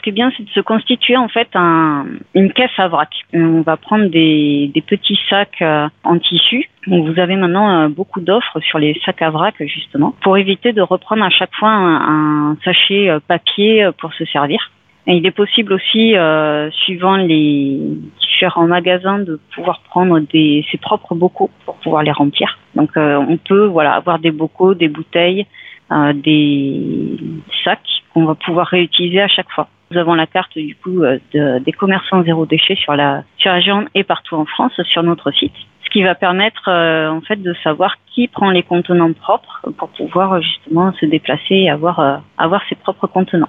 qui est bien, c'est de se constituer en fait une caisse à vrac. On va prendre des petits sacs en tissu. Donc vous avez maintenant beaucoup d'offres sur les sacs à vrac justement, pour éviter de reprendre à chaque fois un sachet papier pour se servir. Et il est possible aussi, suivant les différents magasins, de pouvoir prendre ses propres bocaux pour pouvoir les remplir. Donc on peut avoir des bocaux, des bouteilles, des sacs qu'on va pouvoir réutiliser à chaque fois. Nous avons la carte du coup des commerçants zéro déchet sur la Gironde et partout en France sur notre site, ce qui va permettre en fait de savoir qui prend les contenants propres pour pouvoir justement se déplacer et avoir ses propres contenants.